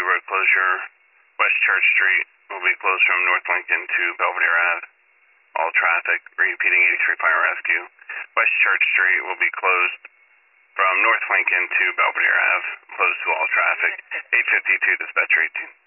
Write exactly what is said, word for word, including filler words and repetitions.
road closure. West Church Street will be closed from North Lincoln to Belvedere Ave. All traffic, repeating eighty-three Fire Rescue. West Church Street will be closed from North Lincoln to Belvedere Ave. Closed to all traffic. eight fifty-two Dispatcher eighteen.